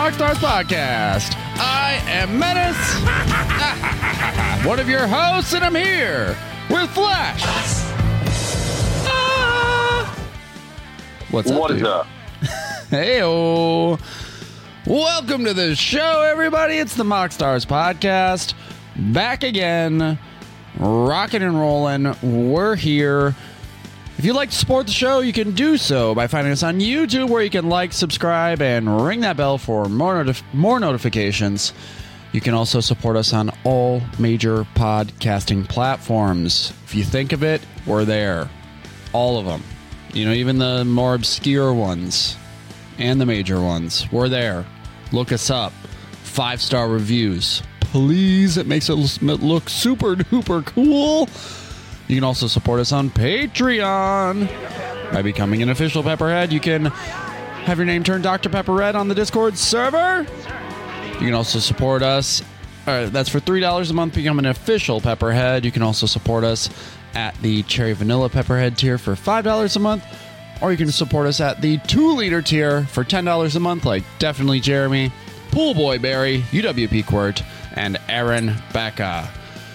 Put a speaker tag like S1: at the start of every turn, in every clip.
S1: Mock Stars Podcast. I am Menace, one of your hosts, and I'm here with Flash. What's up?
S2: What is up?
S1: Hey-o. Welcome to the show, everybody. It's the Mock Stars Podcast. Back again. Rocking and rolling. We're here. If you'd like to support the show, you can do so by finding us on YouTube, where you can like, subscribe, and ring that bell for more notifications. You can also support us on all major podcasting platforms. If you think of it, we're there. All of them. You know, even the more obscure ones and the major ones. We're there. Look us up. 5-star reviews. Please, it makes it look super duper cool. You can also support us on Patreon. By becoming an official Pepperhead, you can have your name turned Dr. Pepper Red on the Discord server. You can also support us. That's for $3 a month, become an official Pepperhead. You can also support us at the Cherry Vanilla Pepperhead tier for $5 a month. Or you can support us at the 2-liter tier for $10 a month, like Definitely Jeremy, Pool Boy Barry, UWP Quirt, and Aaron Becca.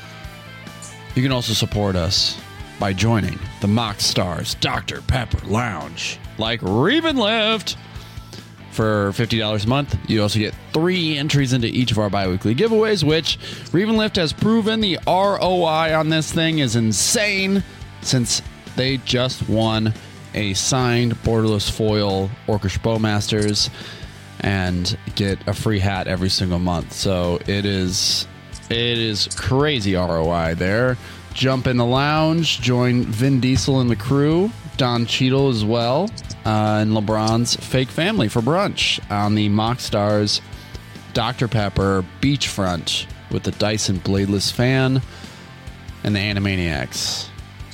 S1: You can also support us by joining the Mock Stars Dr. Pepper Lounge, like Reven Lift. For $50 a month, you also get 3 entries into each of our bi-weekly giveaways, which Reven Lift has proven the ROI on this thing is insane, since they just won a signed borderless foil Orcish Bowmasters and get a free hat every single month. So it is crazy ROI there. Jump in the lounge, join Vin Diesel and the crew, Don Cheadle as well, and LeBron's fake family for brunch on the Mock Stars Dr. Pepper beachfront with the Dyson bladeless fan and the Animaniacs.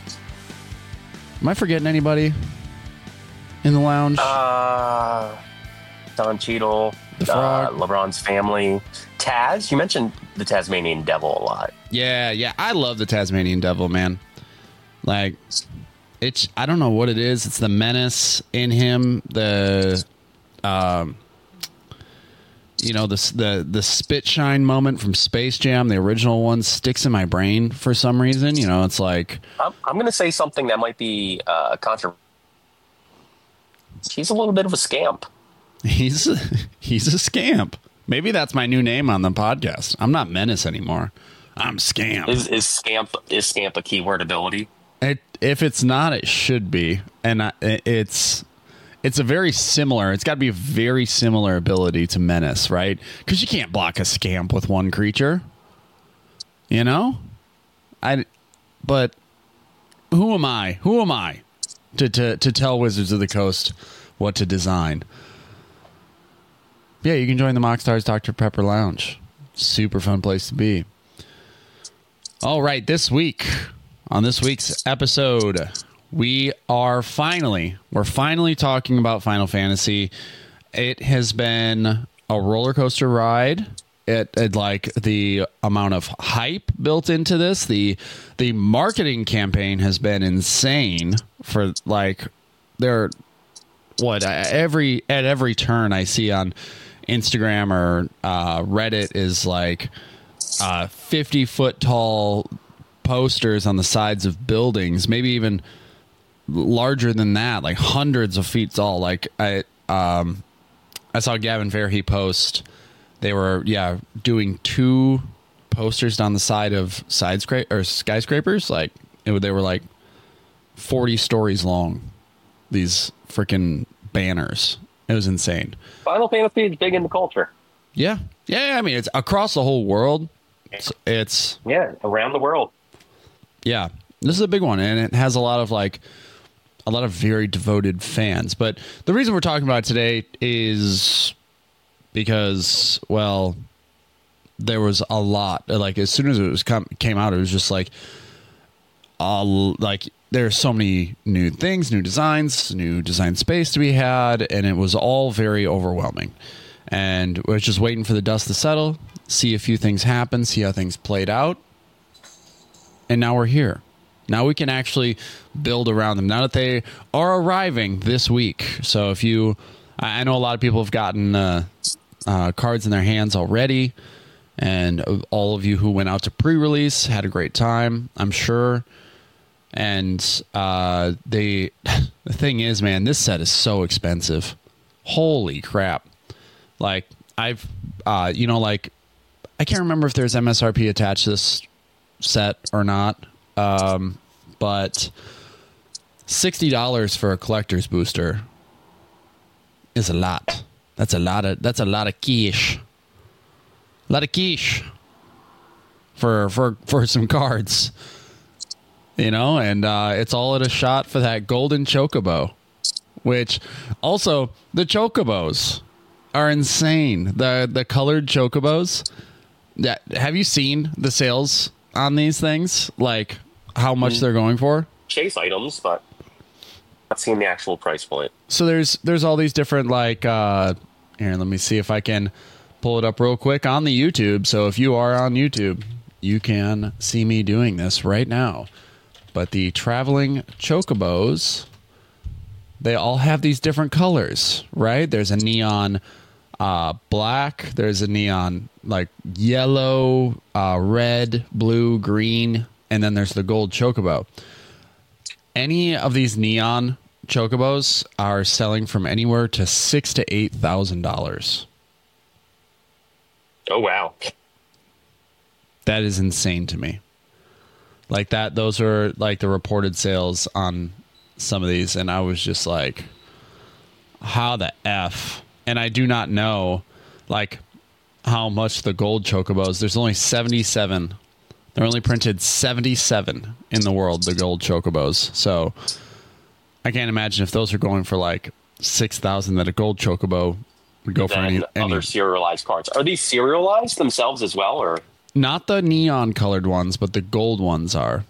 S1: Am I forgetting anybody in the lounge?
S2: Don Cheadle,
S1: the Frog,
S2: LeBron's family, Taz. You mentioned the Tasmanian Devil a lot.
S1: Yeah. I love the Tasmanian Devil, man. Like, I don't know what it is. It's the menace in him. The spit shine moment from Space Jam, the original one, sticks in my brain for some reason. You know, it's like
S2: I'm going to say something that might be controversial. He's a little bit of a scamp.
S1: He's a scamp. Maybe that's my new name on the podcast. I'm not Menace anymore. I'm Scamp.
S2: Is scamp a keyword ability?
S1: If it's not, it should be. And it's a very similar. It's got to be a very similar ability to Menace, right? Because you can't block a Scamp with one creature. You know? But who am I? Who am I to tell Wizards of the Coast what to design? Yeah, you can join the Mock Stars Dr. Pepper Lounge. Super fun place to be. All right, on this week's episode, we're finally talking about Final Fantasy. It has been a roller coaster ride. It like the amount of hype built into this. The marketing campaign has been insane for like at every turn I see on Instagram or Reddit is like 50-foot tall posters on the sides of buildings, maybe even larger than that, like hundreds of feet tall. Like I saw Gavin Verhey post. They were doing 2 posters down the side of skyscrapers. Like they were like 40 stories long. These freaking banners. It was insane.
S2: Final Fantasy is big in the culture.
S1: Yeah. I mean, it's across the whole world. It's
S2: around the world.
S1: Yeah, this is a big one, and it has a lot of very devoted fans. But the reason we're talking about it today is because, well, there was a lot. Like as soon as it came out, it was just like there's so many new things, new designs, new design space to be had, and it was all very overwhelming. And we're just waiting for the dust to settle, see a few things happen, see how things played out. And now we're here. Now we can actually build around them. Now that they are arriving this week. So if you, I know a lot of people have gotten cards in their hands already. And all of you who went out to pre-release had a great time, I'm sure. And the thing is, man, this set is so expensive. Holy crap. Like, I've, like, I can't remember if there's MSRP attached to this set or not. But $60 for a collector's booster is a lot. That's a lot of quiche. A lot of quiche for some cards. And it's all at a shot for that golden chocobo, which also the chocobos are insane. The colored chocobos. Have you seen the sales on these things? Like how much they're going for?
S2: Chase items, but not seeing the actual price point.
S1: So there's all these different here, let me see if I can pull it up real quick on the YouTube. So if you are on YouTube, you can see me doing this right now. But the traveling chocobos, they all have these different colors, right? There's a neon black, there's a neon like yellow, red, blue, green, and then there's the gold chocobo. Any of these neon chocobos are selling from anywhere to $6,000 to $8,000.
S2: Oh wow,
S1: that is insane to me. Like that, those are like the reported sales on some of these, and I was just like, how the F? And I do not know like how much the gold chocobos. There's only 77. They're only printed 77 in the world, the gold chocobos. So I can't imagine if those are going for like 6,000 that a gold chocobo would go for any
S2: other serialized cards. Are these serialized themselves as well, or
S1: not the neon colored ones, but the gold ones are.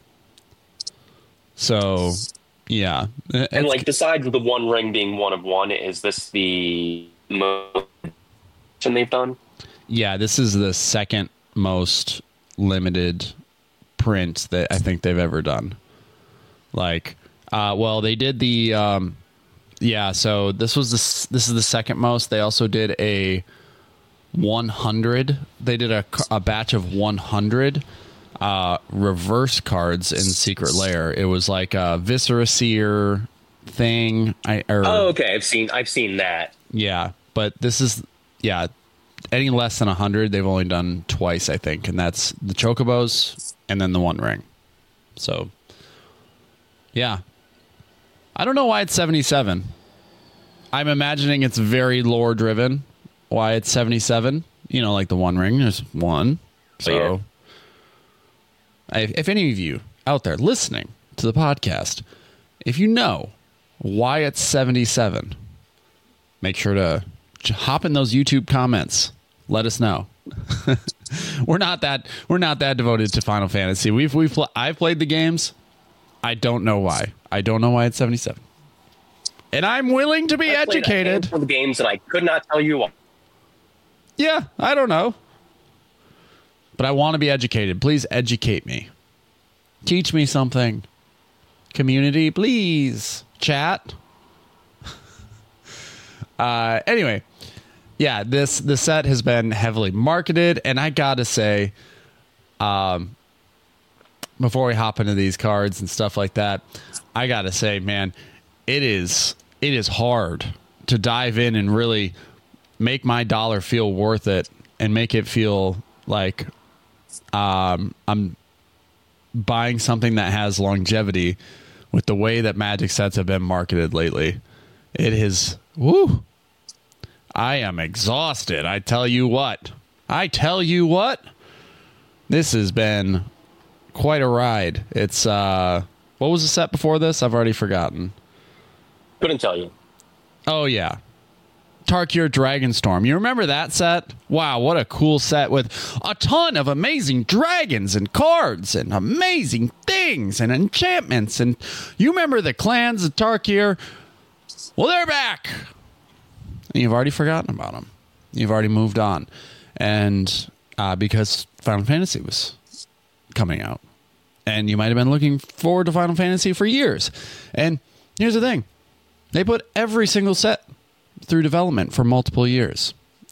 S1: So yeah.
S2: And like besides the One Ring being one of one, is this the most they've done?
S1: Yeah, this is the second most limited print that I think they've ever done. Like, well, they did the, so this is the second most. They also did a 100. They did a batch of 100 reverse cards in Secret Lair. It was like a Viscera Seer thing.
S2: Okay. I've seen that.
S1: Yeah, but this is, any less than 100, they've only done twice, I think, and that's the chocobos and then the One Ring. So, yeah. I don't know why it's 77. I'm imagining it's very lore driven. Why it's 77? Like the One Ring, there's one. So, if any of you out there listening to the podcast, if you know why it's 77, make sure to hop in those YouTube comments. Let us know. We're not that devoted to Final Fantasy. I've played the games. I don't know why. I don't know why it's 77. And I'm willing to be educated.
S2: For the games, and I could not tell you why.
S1: Yeah, I don't know. But I want to be educated. Please educate me. Teach me something. Community, please. Chat. Anyway, yeah, the set has been heavily marketed, and I gotta say, before we hop into these cards and stuff like that, I gotta say, man, it is hard to dive in and really make my dollar feel worth it and make it feel like I'm buying something that has longevity with the way that Magic sets have been marketed lately. It is, woo. I am exhausted. I tell you what. This has been quite a ride. It's, what was the set before this? I've already forgotten.
S2: Couldn't tell you.
S1: Oh, yeah. Tarkir Dragonstorm. You remember that set? Wow, what a cool set with a ton of amazing dragons and cards and amazing things and enchantments. And you remember the clans of Tarkir? Well, they're back. And you've already forgotten about them. You've already moved on. And because Final Fantasy was coming out. And you might have been looking forward to Final Fantasy for years. And here's the thing. They put every single set through development for multiple years.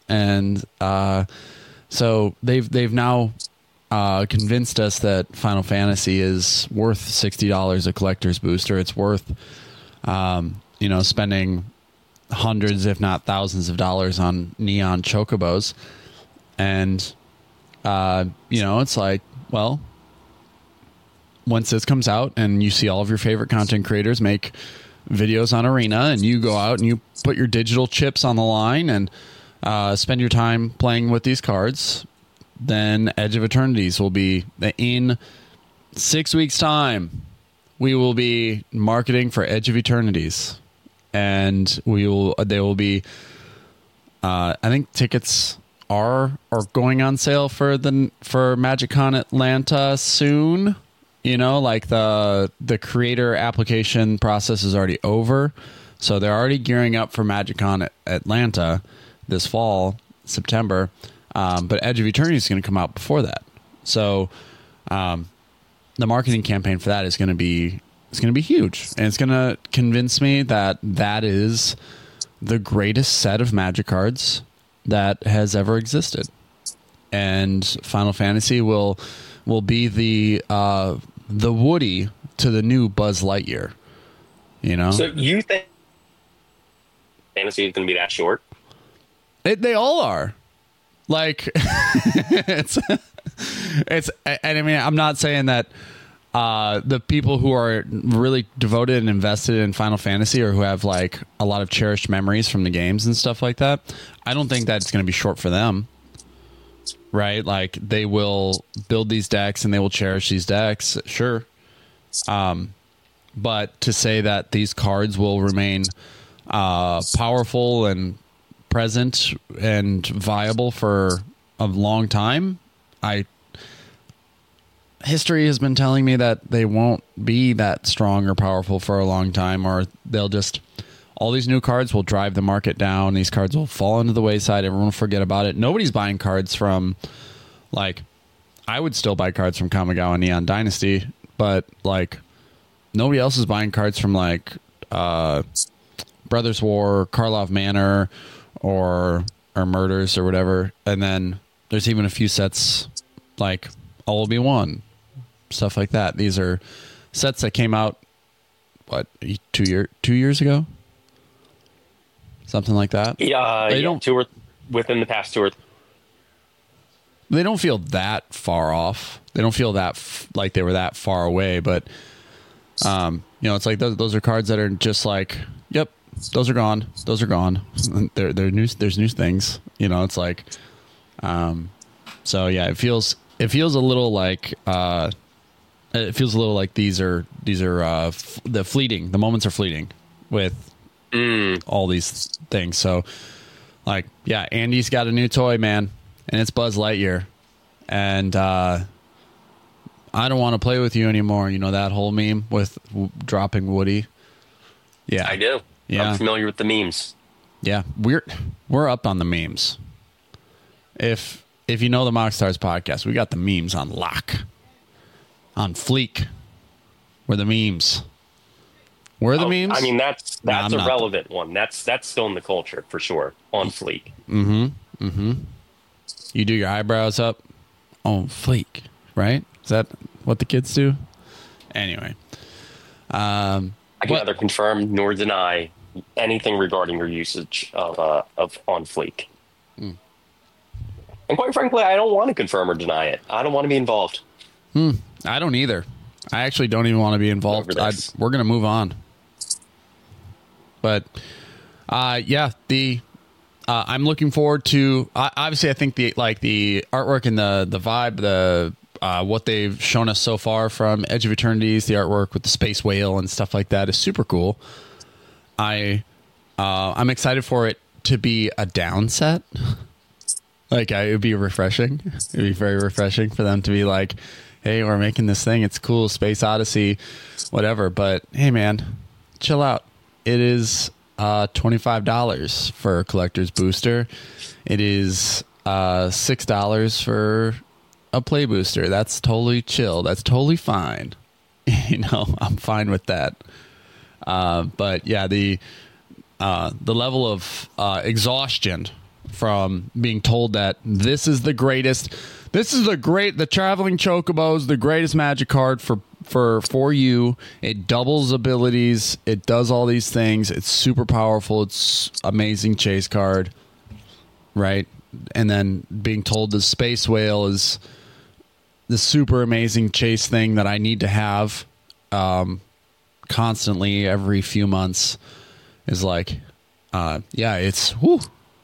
S1: and so they've now convinced us that Final Fantasy is worth $60 a collector's booster. It's worth spending hundreds, if not thousands, of dollars on neon chocobos, and it's like, well, once this comes out and you see all of your favorite content creators make videos on Arena, and you go out and you put your digital chips on the line and spend your time playing with these cards, then Edge of Eternities will be in 6 weeks' time. We will be marketing for Edge of Eternities, and they will be. I think tickets are going on sale for MagicCon Atlanta soon. Like the creator application process is already over, so they're already gearing up for MagicCon Atlanta this fall, September. But Edge of Eternity is going to come out before that, so the marketing campaign for that is going to be huge, and it's going to convince me that is the greatest set of Magic cards that has ever existed, and Final Fantasy will be the Woody to the new Buzz Lightyear.
S2: So you think Fantasy is going to be that short?
S1: They all are. Like, it's. And I mean, I'm not saying that the people who are really devoted and invested in Final Fantasy, or who have like a lot of cherished memories from the games and stuff like that, I don't think that it's going to be short for them. Right? Like, they will build these decks and they will cherish these decks. Sure. But to say that these cards will remain powerful and present and viable for a long time, history has been telling me that they won't be that strong or powerful for a long time, or they'll just, all these new cards will drive the market down. These cards will fall into the wayside. Everyone will forget about it. Nobody's buying cards from, like, I would still buy cards from Kamigawa Neon Dynasty, but like nobody else is buying cards from like Brothers War, Karlov Manor, or Murders or whatever. And then there's even a few sets like All Will Be One, stuff like that. These are sets that came out, what, 2 years ago? Something like that.
S2: Yeah,
S1: they don't,
S2: within the past 2 or 3.
S1: They don't feel that far off. They don't feel that like they were that far away. But it's like those are cards that are just like, yep, those are gone. Those are gone. They're new. There's new things. It's like, so yeah, it feels a little like these are the fleeting. The moments are fleeting with all these things. So like, yeah, Andy's got a new toy, man. And it's Buzz Lightyear. And I don't want to play with you anymore. You know that whole meme with dropping Woody? Yeah.
S2: I do.
S1: Yeah.
S2: I'm familiar with the memes.
S1: Yeah. We're up on the memes. If you know the Mock Stars podcast, we got the memes on lock. On fleek. We're the memes. Where are the memes?
S2: I mean, that's a relevant one. That's still in the culture, for sure. On fleek.
S1: Mm-hmm. Mm-hmm. You do your eyebrows up on fleek, right? Is that what the kids do? Anyway. I
S2: can neither confirm nor deny anything regarding your usage of on fleek. And quite frankly, I don't want to confirm or deny it. I don't want to be involved.
S1: I don't either. I actually don't even want to be involved. We're going to move on. But, yeah, I'm looking forward to. Obviously, I think the artwork and the vibe, what they've shown us so far from Edge of Eternities, the artwork with the space whale and stuff like that is super cool. I'm excited for it to be a down set. Like, it would be refreshing. It'd be very refreshing for them to be like, "Hey, we're making this thing. It's cool, Space Odyssey, whatever." But hey, man, chill out. It is $25 for a collector's booster. It is $6 for a play booster. That's totally chill. That's totally fine. I'm fine with that. But yeah, the level of exhaustion from being told that this is the greatest. The Traveling Chocobo is the greatest Magic card for you. It doubles abilities. It does all these things. It's super powerful. It's amazing chase card, right? And then being told the Space Whale is the super amazing chase thing that I need to have constantly every few months is like, it's whoo.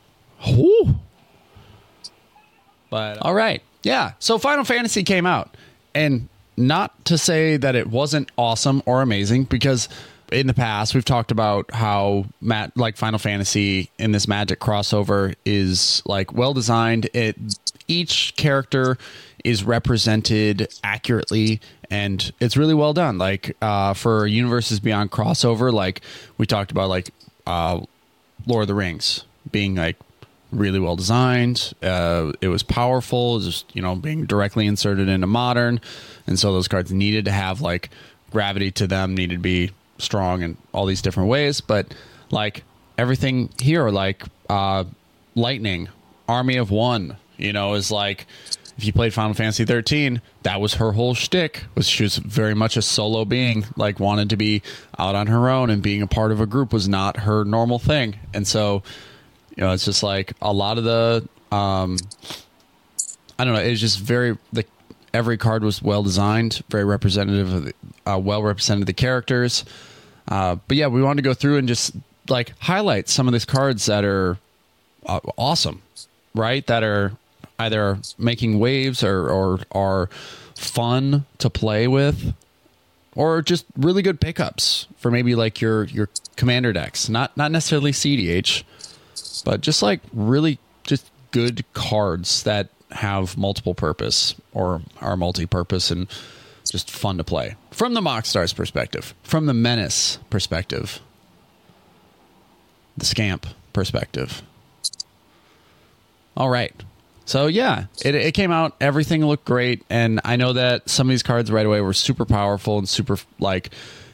S1: But all right. Yeah. So Final Fantasy came out, and not to say that it wasn't awesome or amazing, because in the past we've talked about how Final Fantasy in this Magic crossover is like well designed. Each character is represented accurately, and it's really well done. Like for Universes Beyond crossover, like we talked about, like Lord of the Rings being like really well designed. It was powerful, just being directly inserted into Modern, and so those cards needed to have like gravity to them, needed to be strong in all these different ways. But like everything here, like Lightning, Army of One, is like, if you played Final Fantasy 13, that was her whole shtick. She was very much a solo being, like wanted to be out on her own, and being a part of a group was not her normal thing. And so, it's just like a lot of the, I don't know. It's just every card was well designed, very representative of well represented the characters. But yeah, we wanted to go through and just like highlight some of these cards that are awesome, right? That are either making waves or are fun to play with, or just really good pickups for maybe like your commander decks. Not necessarily CDH, but just like really just good cards that have multiple purpose or are multi-purpose and just fun to play. From the Mockstar's perspective, from the Menace perspective, the Scamp perspective. All right. So yeah, it came out. Everything looked great, and I know that some of these cards right away were super powerful and super that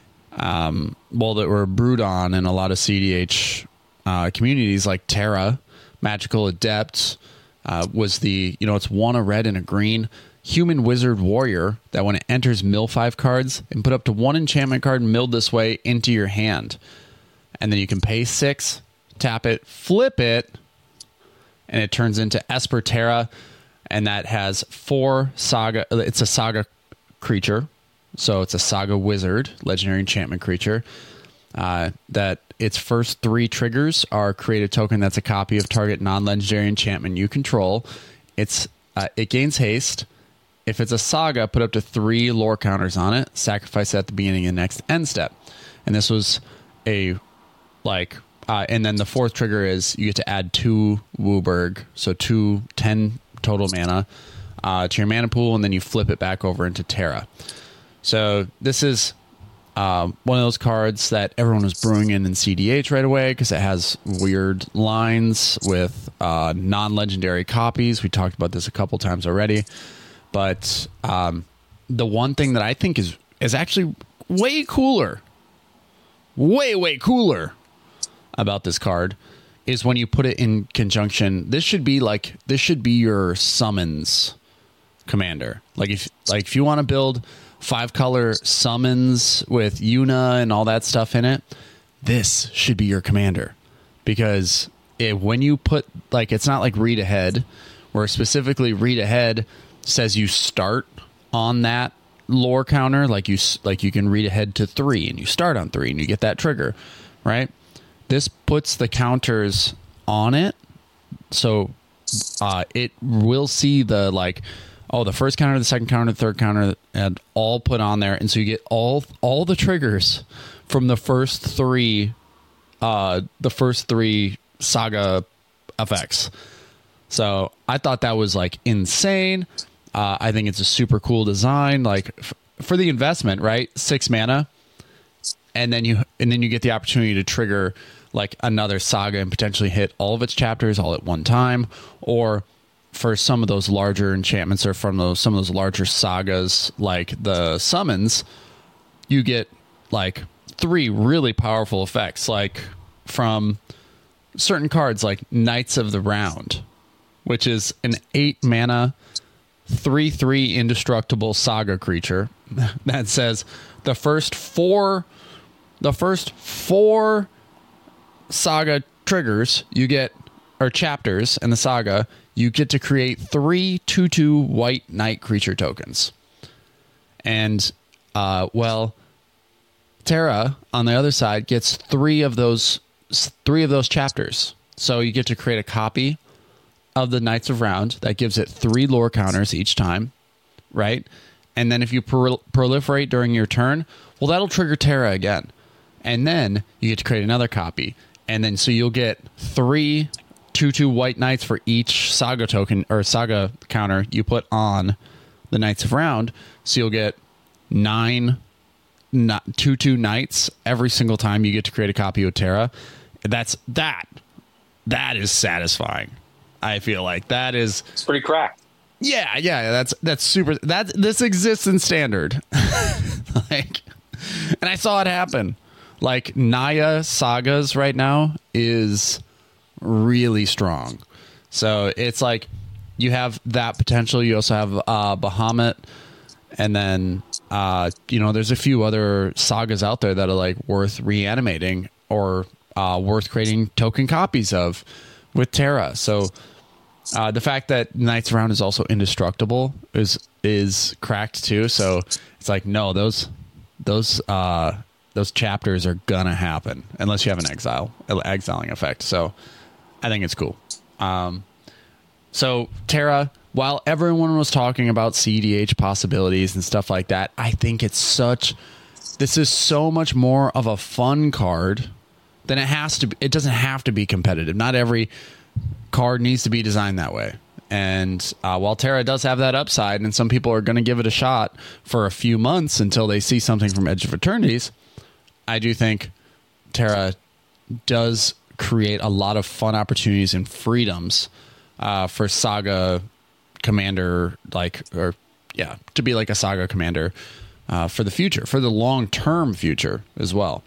S1: were brewed on in a lot of CDH communities, like Terra, Magical Adept was it's one a red and a green human wizard warrior that when it enters mill 5 cards and put up to 1 enchantment card milled this way into your hand, and then you can pay 6, tap it, flip it, and it turns into Esper Terra, and that has 4 saga. It's a saga creature, so it's a saga wizard, legendary enchantment creature. That its first 3 triggers are create a token that's a copy of target non-legendary enchantment you control. It gains haste. If it's a saga, put up to 3 lore counters on it. Sacrifice it at the beginning of the next end step. And this was and then the 4th trigger is you get to add 2 Wooburg, so 10 total mana to your mana pool, and then you flip it back over into Terra. So this is one of those cards that everyone was brewing in CDH right away because it has weird lines with non-legendary copies. We talked about this a couple times already. But the one thing that I think is actually way cooler, way cooler about this card is when you put it in conjunction. This should be your summons commander. If you want to build 5-color summons with Yuna and all that stuff in it, this should be your commander, because when you put it's not like read ahead, where specifically read ahead says you start on that lore counter, you can read ahead to 3 and you start on 3 and you get that trigger, right? This puts the counters on it, so it will see the the first counter, the second counter, the third counter, and all put on there, and so you get all the triggers from the first 3 saga effects. So I thought that was insane. I think it's a super cool design, for the investment, right? 6 mana, and then you get the opportunity to trigger another saga and potentially hit all of its chapters all at one time, or for some of those larger enchantments or from some of those larger sagas, like the summons, you get 3 really powerful effects, from certain cards like Knights of the Round, which is an 8-mana 3/3 indestructible saga creature that says the first four saga triggers you get, or chapters in the saga, you get to create 3 2/2 white knight creature tokens. And Terra on the other side gets 3 of those chapters. So you get to create a copy of the Knights of Round that gives it 3 lore counters each time, right? And then if you proliferate during your turn, well, that'll trigger Terra again. And then you get to create another copy. And then so you'll get 3 2/2 white knights for each saga token or saga counter you put on the Knights of Round. So you'll get 9 2/2 knights every single time you get to create a copy of Terra. That is satisfying. I feel like it's
S2: pretty cracked.
S1: Yeah, that's super. This exists in standard. Like, and I saw it happen. Like, Naya Sagas right now is really strong. So it's like you have that potential. You also have Bahamut, and then there's a few other sagas out there that are like worth reanimating or worth creating token copies of with Terra. So the fact that Knights Round is also indestructible is cracked too. So it's like, no, those chapters are gonna happen unless you have an exiling effect. So I think it's cool. So Terra, while everyone was talking about CDH possibilities and stuff like that, I think this is so much more of a fun card than it has to be. It doesn't have to be competitive. Not every card needs to be designed that way. And while Terra does have that upside, and some people are going to give it a shot for a few months until they see something from Edge of Eternities, I do think Terra does create a lot of fun opportunities and freedoms for Saga Commander, to be like a Saga Commander for the future, for the long-term future as well.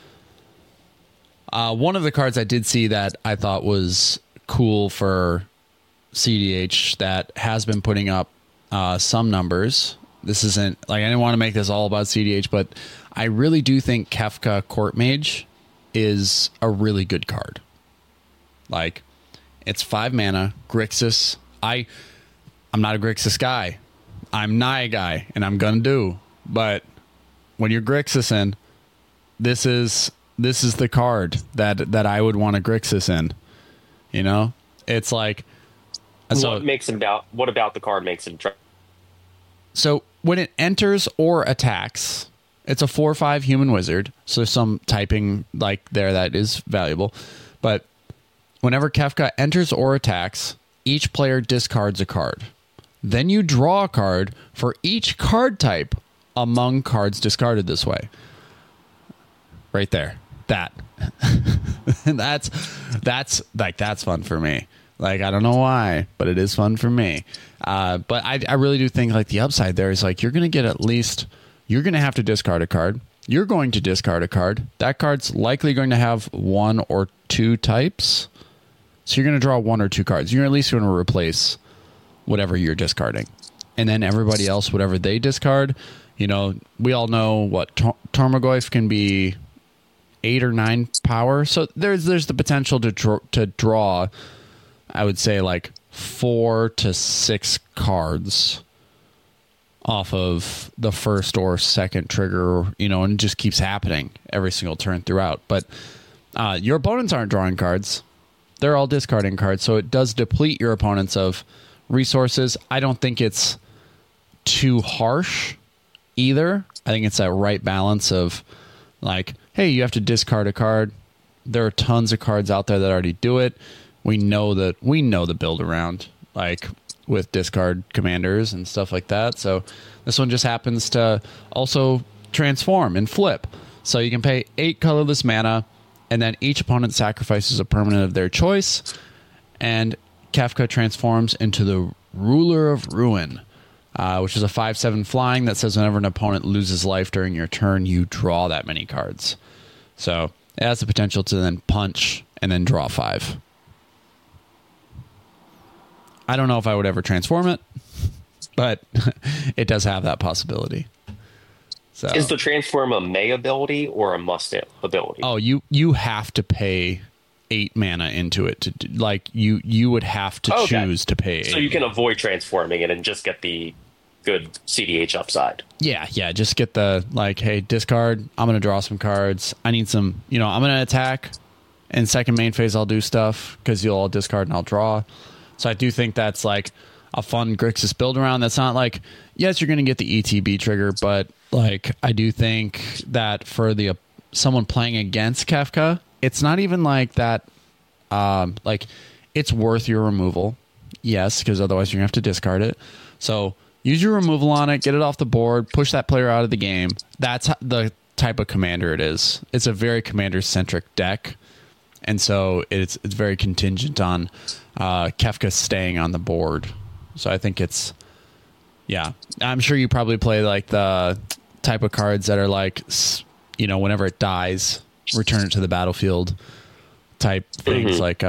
S1: One of the cards I did see that I thought was cool for CDH that has been putting up some numbers. This isn't like, I didn't want to make this all about CDH, but I really do think Kefka Court Mage is a really good card. Like, it's 5 mana, Grixis. I'm not a Grixis guy. I'm Naya guy, and I'm gonna do. But when you're Grixis this is the card that I would want a Grixis in. You know, it's like, so
S2: what about the card makes it?
S1: So when it enters or attacks, it's a 4/5 human wizard. So there's some typing like there that is valuable. But whenever Kefka enters or attacks, each player discards a card. Then you draw a card for each card type among cards discarded this way. Right there. That's fun for me. Like, I don't know why, but it is fun for me. But I really do think like the upside there is like, you're going to get you're going to have to discard a card. You're going to discard a card. That card's likely going to have 1 or 2 types. So you're going to draw 1 or 2 cards. You're at least going to replace whatever you're discarding. And then everybody else, whatever they discard, we all know what Tarmogoyf can be 8 or 9 power. So there's the potential to draw, I would say, like 4 to 6 cards off of the first or second trigger, and it just keeps happening every single turn throughout. But your opponents aren't drawing cards. They're all discarding cards. So it does deplete your opponents of resources. I don't think it's too harsh either. I think it's that right balance of like, hey, you have to discard a card. There are tons of cards out there that already do it. We know the build around, like with discard commanders and stuff like that. So this one just happens to also transform and flip. So you can pay 8 colorless mana, and then each opponent sacrifices a permanent of their choice, and Kefka transforms into the Ruler of Ruin, which is a 5/7 flying that says whenever an opponent loses life during your turn, you draw that many cards. So it has the potential to then punch and then draw 5. I don't know if I would ever transform it, but it does have that possibility. So,
S2: is the transform a May ability or a must ability?
S1: Oh, you have to pay 8 mana into it to like you would have to choose to pay 8.
S2: So you can avoid transforming it and just get the good CDH upside.
S1: Yeah, just get the like, hey, discard. I'm gonna draw some cards. I need some. I'm gonna attack. In second main phase, I'll do stuff because you'll all discard and I'll draw. So I do think that's like a fun Grixis build around. That's not like, yes, you're gonna get the ETB trigger, but like I do think that for the someone playing against Kefka, it's not even like that. Like it's worth your removal, yes, because otherwise you're gonna have to discard it. So use your removal on it, get it off the board, push that player out of the game. That's the type of commander it is. It's a very commander-centric deck, and so it's very contingent on Kefka staying on the board. So I think it's, yeah. I'm sure you probably play like the type of cards that are like, whenever it dies, return it to the battlefield type things, like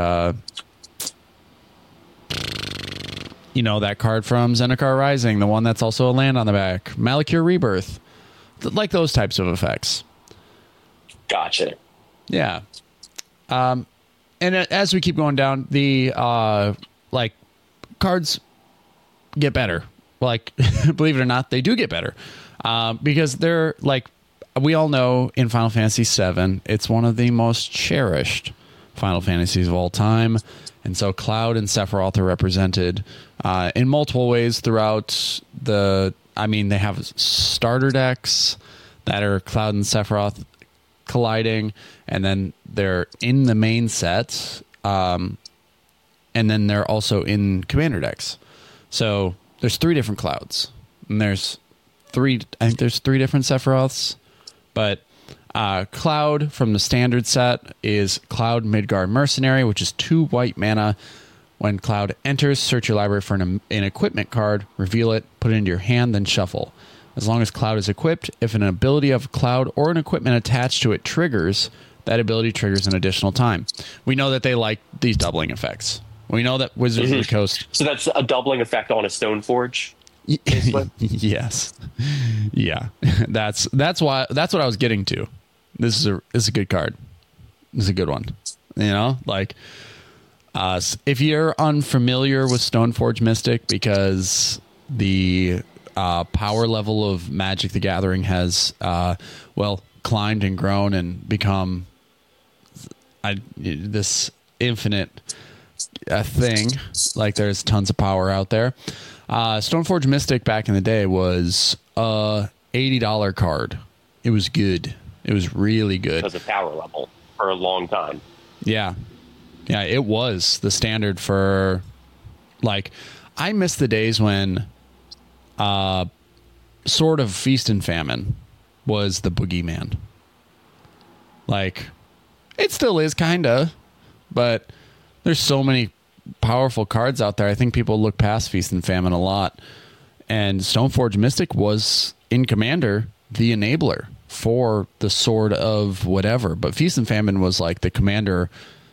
S1: that card from Zendikar Rising, the one that's also a land on the back, Malakir Rebirth, like those types of effects.
S2: Gotcha.
S1: Yeah. And as we keep going down, the like cards get better. Like, believe it or not, they do get better because they're like, we all know in Final Fantasy VII, it's one of the most cherished Final Fantasies of all time. And so Cloud and Sephiroth are represented in multiple ways throughout they have starter decks that are Cloud and Sephiroth colliding, and then they're in the main set, and then they're also in commander decks. So there's 3 different Clouds, and there's 3 different Sephiroths, but Cloud from the standard set is Cloud Midgard Mercenary, which is 2 white mana. When Cloud enters, search your library for an equipment card, reveal it, put it into your hand, then shuffle. As long as Cloud is equipped, if an ability of Cloud or an equipment attached to it triggers, that ability triggers an additional time. We know that they like these doubling effects. We know that Wizards of the Coast...
S2: So that's a doubling effect on a Stoneforge?
S1: Yes. Yeah. That's what I was getting to. This is a good card. This is a good one. Like if you're unfamiliar with Stoneforge Mystic, because the power level of Magic the Gathering has climbed and grown and become this infinite thing. Like there's tons of power out there. Stoneforge Mystic back in the day was a $80 card. It was good. It was really good.
S2: Because of power level for a long time.
S1: Yeah. Yeah, it was the standard for, like, I miss the days when Sword of Feast and Famine was the boogeyman. Like, it still is, kind of, but there's so many powerful cards out there. I think people look past Feast and Famine a lot. And Stoneforge Mystic was, in Commander, the enabler for the Sword of whatever. But Feast and Famine was like the Commander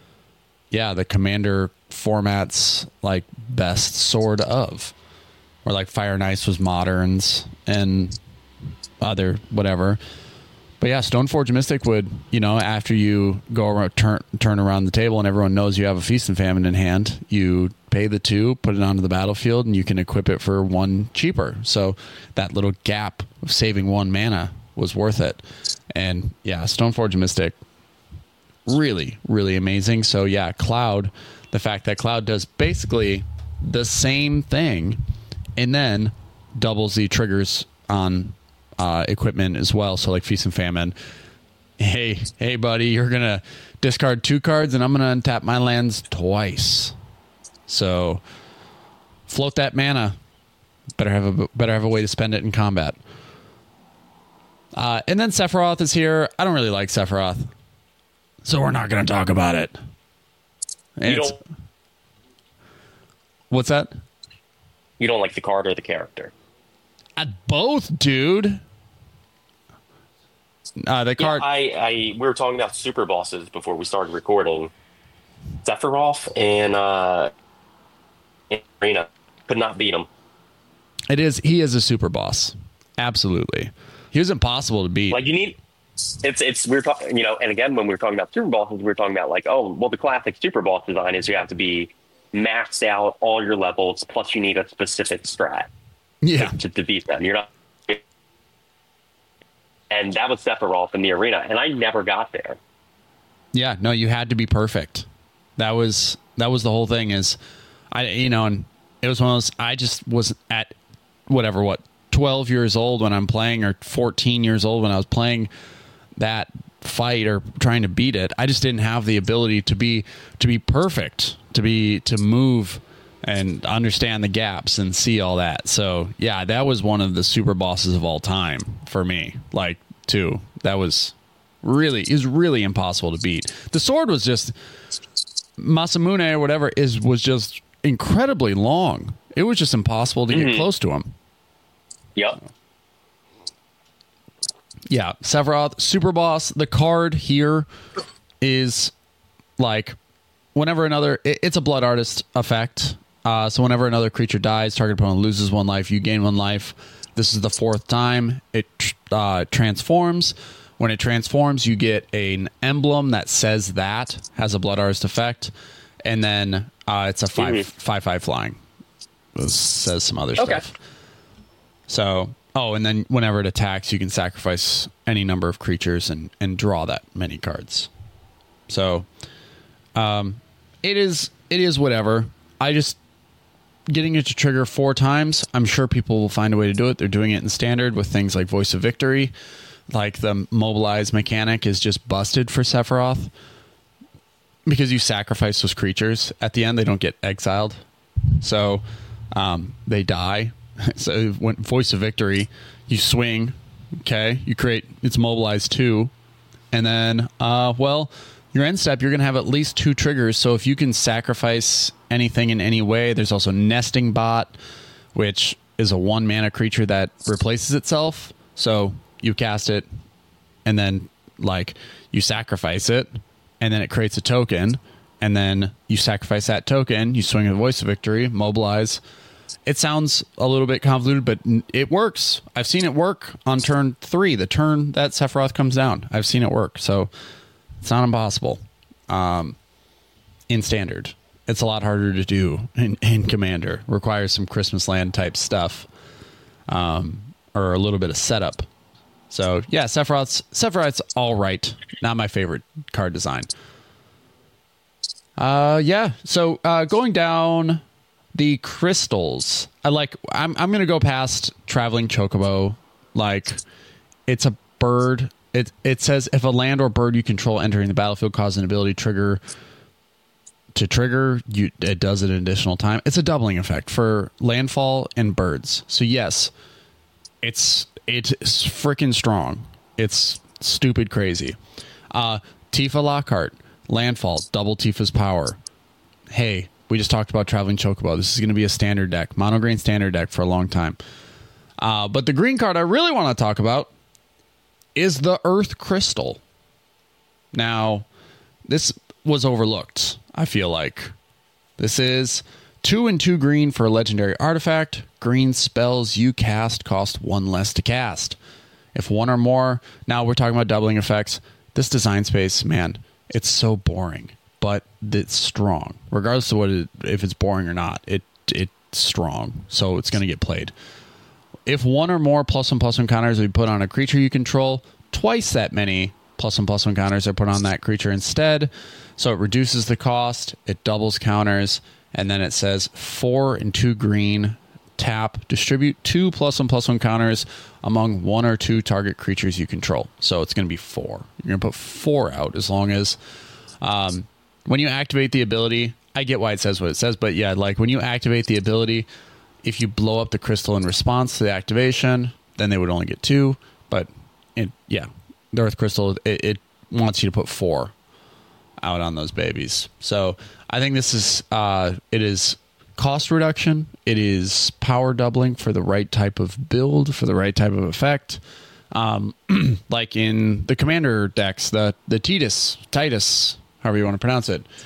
S1: format's like best sword of. Or like Fire and Ice was Moderns and other whatever. But yeah, Stoneforge Mystic would, after you go around, turn around the table and everyone knows you have a Feast and Famine in hand, you pay the 2, put it onto the battlefield, and you can equip it for 1 cheaper. So that little gap of saving 1 mana was worth it. And yeah, Stoneforge Mystic, really, really amazing. So yeah, Cloud, the fact that Cloud does basically the same thing and then doubles the triggers on equipment as well. So like Feast and Famine, hey buddy, you're gonna discard 2 cards and I'm gonna untap my lands twice. So float that mana. Better have a way to spend it in combat. And then Sephiroth is here. I don't really like Sephiroth, so we're not going to talk about it. What's that?
S2: You don't like the card or the character?
S1: Both, dude. The card.
S2: Yeah, we were talking about super bosses before we started recording, Sephiroth in Arena could not beat him.
S1: He is a super boss. Absolutely. He was impossible to beat.
S2: Like, you need we're talking, and again, when we were talking about super bosses, we were talking about like, oh, well, the classic super boss design is you have to be maxed out all your levels, plus you need a specific strat to defeat them. You're not, and that was Sephiroth in the Arena, and I never got there.
S1: Yeah, no, you had to be perfect. That was the whole thing. And it was one of those. I just was at 12 years old when I'm playing, or 14 years old when I was playing that fight or trying to beat it. I just didn't have the ability to be perfect, to move and understand the gaps and see all that. So yeah, that was one of the super bosses of all time for me. Like, too, that was really impossible to beat. The sword was just Masamune or whatever was just incredibly long. It was just impossible to get close to him.
S2: Yep.
S1: Yeah, Sephiroth, super boss. The card here is like whenever it's a blood artist effect. So whenever another creature dies, target opponent loses 1 life, you gain 1 life. This is the 4th time it transforms. When it transforms, you get an emblem that says that has a blood artist effect, and then it's a 5/5 flying. It says some other stuff. So, and then whenever it attacks, you can sacrifice any number of creatures and draw that many cards. So, it is whatever. I just getting it to trigger 4 times. I'm sure people will find a way to do it. They're doing it in standard with things like Voice of Victory. Like the mobilize mechanic is just busted for Sephiroth because you sacrifice those creatures at the end. They don't get exiled, so they die. So when Voice of Victory, you swing, okay, you create, it's mobilized 2, and then your end step, you're gonna have at least 2 triggers. So if you can sacrifice anything in any way, there's also Nesting Bot, which is a 1 mana creature that replaces itself. So you cast it, and then you sacrifice it, and then it creates a token, and then you sacrifice that token, you swing a Voice of Victory, mobilize. It sounds a little bit convoluted, but it works. I've seen it work on turn 3, the turn that Sephiroth comes down. I've seen it work, so it's not impossible. In standard, it's a lot harder to do in Commander. Requires some Christmas Land type stuff, or a little bit of setup. So yeah, Sephiroth's all right. Not my favorite card design. So going down the crystals, I'm gonna go past Traveling Chocobo. Like, it's a bird. It says if a land or bird you control entering the battlefield causes an ability trigger, it does it an additional time. It's a doubling effect for landfall and birds. So yes, it's freaking strong. It's stupid crazy. Tifa Lockhart, landfall, double Tifa's power. Hey, we just talked about Traveling Chocobo. This is going to be a standard deck, mono green standard deck for a long time. But the green card I really want to talk about is the Earth Crystal. Now, this was overlooked, I feel like. This is 2 and 2 green for a legendary artifact. Green spells you cast cost 1 less to cast. If 1 or more, now we're talking about doubling effects. This design space, man, it's so boring, but it's strong. Regardless of if it's boring or not, it's strong, so it's going to get played. If 1 or more +1/+1 counters are put on a creature you control, twice that many +1/+1 counters are put on that creature instead. So it reduces the cost, it doubles counters, and then it says 4 and 2 green, tap, distribute 2 +1/+1 counters among 1 or 2 target creatures you control. So it's going to be 4. You're going to put 4 out as long as when you activate the ability. I get why it says what it says, but yeah, like when you activate the ability, if you blow up the crystal in response to the activation, then they would only get 2. But the Earth Crystal, it wants you to put 4 out on those babies. So I think this is it is cost reduction. It is power doubling for the right type of build, for the right type of effect. Like in the Commander decks, the Titus, however you want to pronounce it,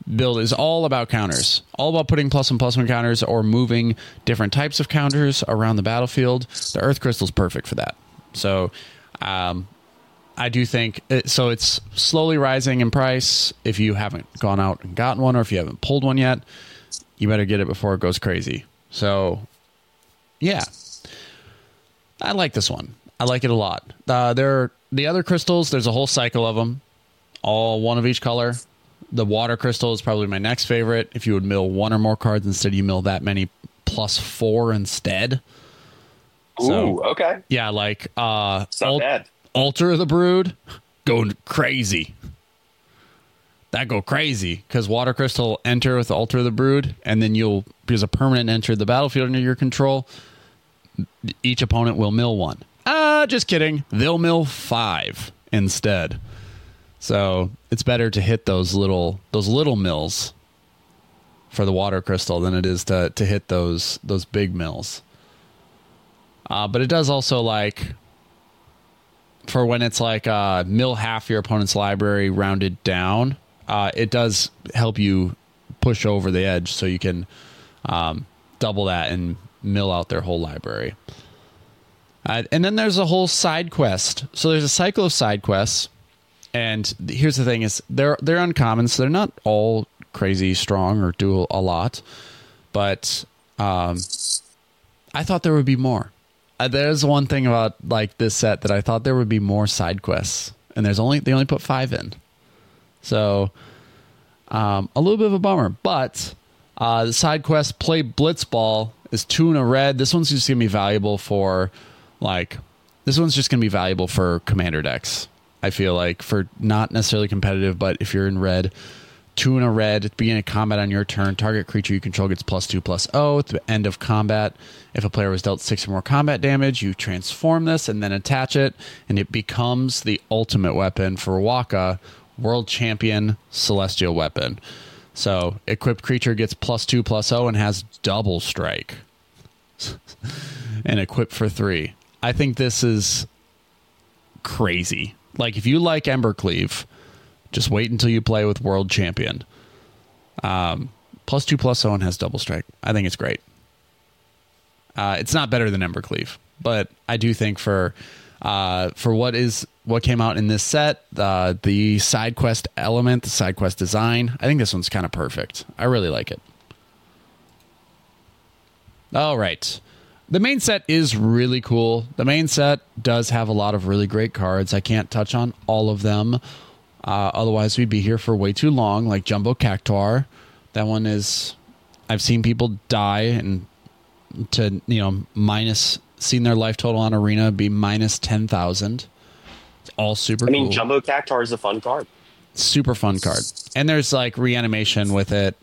S1: build is all about counters, all about putting +1/+1 counters or moving different types of counters around the battlefield. The Earth Crystal is perfect for that. So I do think so. It's slowly rising in price. If you haven't gone out and gotten one, or if you haven't pulled one yet, you better get it before it goes crazy. So yeah, I like this one. I like it a lot. The other crystals, there's a whole cycle of them, all one of each color. The water crystal is probably my next favorite. If you would mill one or more cards instead, you mill that many +4 instead.
S2: Ooh, okay.
S1: Yeah, like
S2: It's not bad.
S1: Altar of the Brood, going crazy. That go crazy because water crystal enter with the Altar of the Brood, and then because a permanent enter the battlefield under your control, each opponent will mill one. Just kidding. They'll mill 5 instead. So it's better to hit those little mills for the water crystal than it is to hit those big mills. But it does also, like, for when it's like mill half your opponent's library rounded down, it does help you push over the edge so you can double that and mill out their whole library. And then there's a whole side quest. So there's a cycle of side quests. And here's the thing is they're uncommon, so they're not all crazy strong or do a lot. But I thought there would be more. There's one thing about like this set that I thought there would be more side quests, and they only put 5 in. So a little bit of a bummer. But the side quest play Blitzball is 2 in a red. This one's just gonna be valuable for commander decks. I feel like for not necessarily competitive, but if you're in red, 2 in a red at the beginning of combat on your turn, target creature you control gets +2/+0 at the end of combat. If a player was dealt 6 or more combat damage, you transform this and then attach it, and it becomes the ultimate weapon for Waka, World Champion Celestial Weapon. So equipped creature gets +2/+0 and has double strike. And equipped for 3. I think this is crazy. Like, if you like Embercleave, just wait until you play with World Champion. +2/+0 and has double strike. I think it's great. It's not better than Embercleave, but I do think for what came out in this set, the side quest element, the side quest design, I think this one's kind of perfect. I really like it. All right. The main set is really cool. The main set does have a lot of really great cards. I can't touch on all of them. Otherwise, we'd be here for way too long, like Jumbo Cactuar. That one is... I've seen people die and seen their life total on Arena be -10,000. It's all super cool.
S2: Jumbo Cactuar is a fun card.
S1: Super fun card. And there's, like, reanimation with it.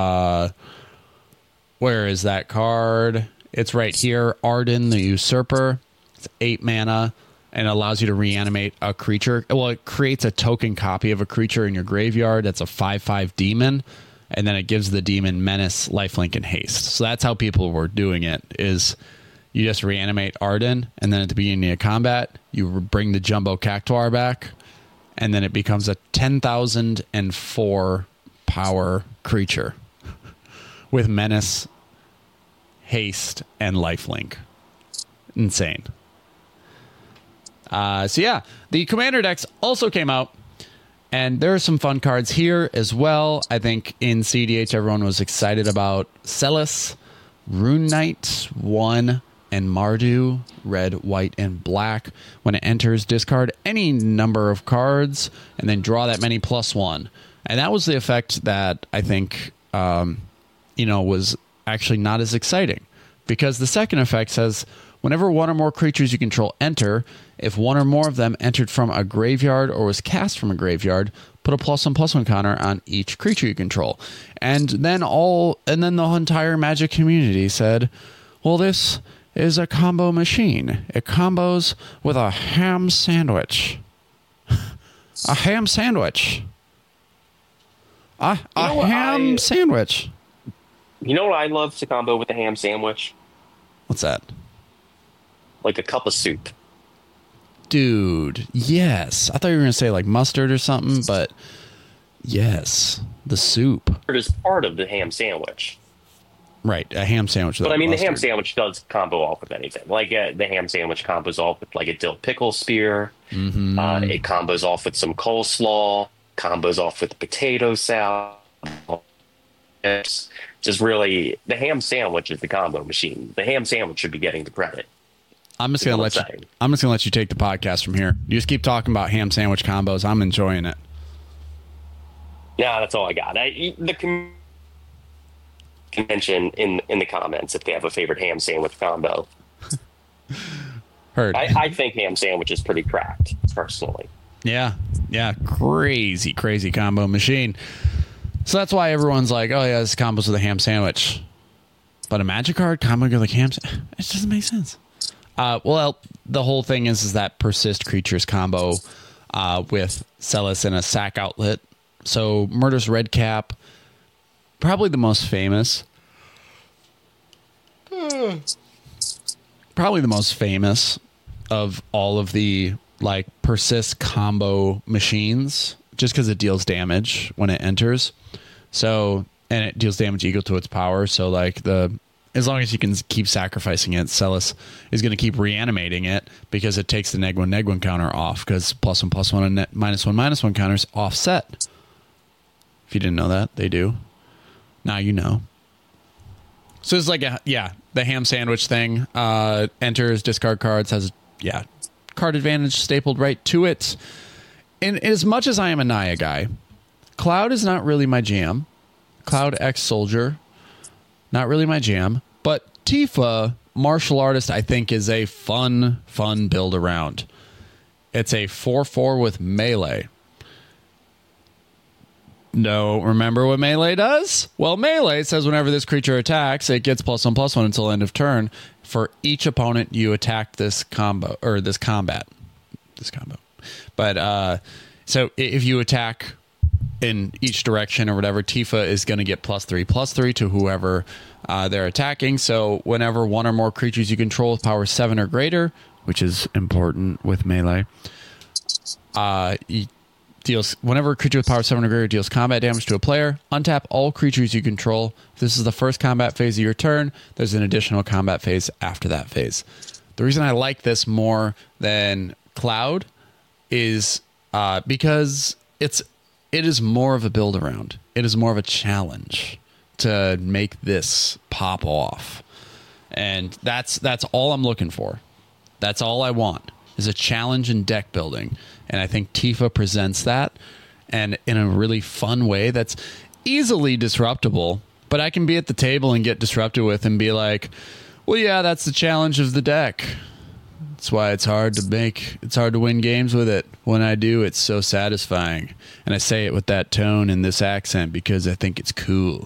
S1: Where is that card? It's right here. Arden the Usurper. It's 8 mana and allows you to reanimate a creature. Well, it creates a token copy of a creature in your graveyard. That's a 5/5 demon. And then it gives the demon menace, lifelink, and haste. So that's how people were doing it, is you just reanimate Arden, and then at the beginning of combat, you bring the Jumbo Cactuar back, and then it becomes a 10,004 power creature with menace, haste, and lifelink. Insane. So yeah, the Commander decks also came out, and there are some fun cards here as well. I think in CDH everyone was excited about Celis, Rune Knight 1, and Mardu, red, white, and black. When it enters, discard any number of cards, and then draw that many +1. And that was the effect that I think was actually not as exciting, because the second effect says whenever one or more creatures you control enter, if one or more of them entered from a graveyard or was cast from a graveyard, put a +1/+1 counter on each creature you control. And then the entire Magic community said, well, this is a combo machine. It combos with a ham sandwich. A ham sandwich. A ham sandwich.
S2: You know what I love to combo with a ham sandwich?
S1: What's that?
S2: Like a cup of soup.
S1: Dude, yes. I thought you were going to say like mustard or something, but Yes, the soup.
S2: It is part of the ham sandwich.
S1: Right, a ham sandwich.
S2: But I mean, the ham sandwich does combo off with anything. Like the ham sandwich combos off with like a dill pickle spear.
S1: Mm-hmm.
S2: It combos off with some coleslaw. Combos off with potato salad. It's just really the ham sandwich is the combo machine. The ham sandwich should be getting the credit.
S1: I'm just gonna let you take the podcast from here. You just keep talking about ham sandwich combos. I'm enjoying it.
S2: Yeah, that's all I got. The convention in the comments if they have a favorite ham sandwich combo.
S1: Heard.
S2: I think ham sandwich is pretty cracked, personally.
S1: Yeah, crazy combo machine. So that's why everyone's like, oh yeah, this combos with a ham sandwich. But a magic card combo with like ham, it doesn't make sense. Well, the whole thing is that persist creatures combo with Celis and a sack outlet. So Murderous Redcap, probably the most famous. Probably the most famous of all of the like persist combo machines, just because it deals damage when it enters. So, and it deals damage equal to its power. So like as long as you can keep sacrificing it, Celis is going to keep reanimating it because it takes the neg1 counter off, because +1/+1 and -1/-1 counters offset. If you didn't know that, they do. Now you know. So it's like the ham sandwich thing. Enters, discard cards, has card advantage stapled right to it. And as much as I am a Naya guy, Cloud is not really my jam. Cloud X Soldier, not really my jam. But Tifa, Martial Artist, I think is a fun build around. It's a 4/4 with melee. No, remember what melee does? Well, melee says whenever this creature attacks, it gets +1/+1 until end of turn for each opponent you attack this combo or this combat. This combo. But so if you attack in each direction or whatever, Tifa is going to get +3/+3 to whoever they're attacking. So whenever one or more creatures you control with power 7 or greater, which is important with melee, whenever a creature with power 7 or greater deals combat damage to a player, untap all creatures you control. If this is the first combat phase of your turn, there's an additional combat phase after that phase. The reason I like this more than Cloud is because it is more of a build around. It is more of a challenge to make this pop off. And that's all I'm looking for. That's all I want, is a challenge in deck building. And I think Tifa presents that, and in a really fun way that's easily disruptible. But I can be at the table and get disrupted with and be like, well, yeah, that's the challenge of the deck. That's why it's hard to win games with it. When I do, it's so satisfying. And I say it with that tone and this accent because I think it's cool.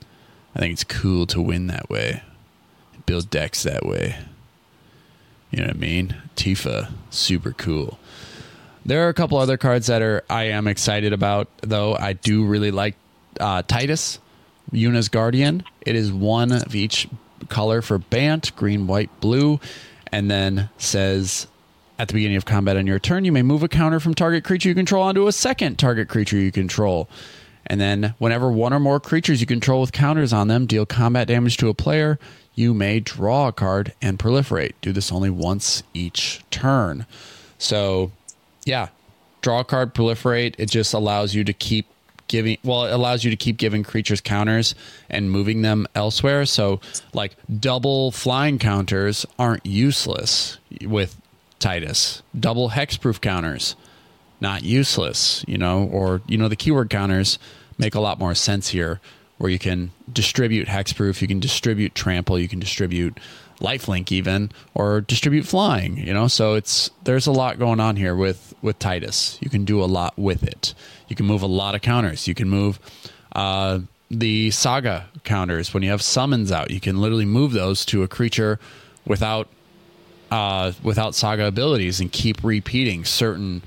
S1: I think it's cool to win that way. Build decks that way. You know what I mean? Tifa, super cool. There are a couple other cards that I am excited about, though. I do really like Titus, Yuna's Guardian. It is one of each color for Bant, green, white, blue, and then says at the beginning of combat on your turn, you may move a counter from target creature you control onto a second target creature you control. And then whenever one or more creatures you control with counters on them deal combat damage to a player, you may draw a card and proliferate. Do this only once each turn. So, yeah, draw a card, proliferate. It just allows you to keep giving creatures counters and moving them elsewhere. So, like, double flying counters aren't useless with Titus. Double hexproof counters, not useless, or the keyword counters make a lot more sense here, where you can distribute hexproof, you can distribute trample, you can distribute lifelink even, or distribute flying, so there's a lot going on here with Titus. You can do a lot with it. You can move a lot of counters. You can move the saga counters. When you have summons out, you can literally move those to a creature without saga abilities and keep repeating certain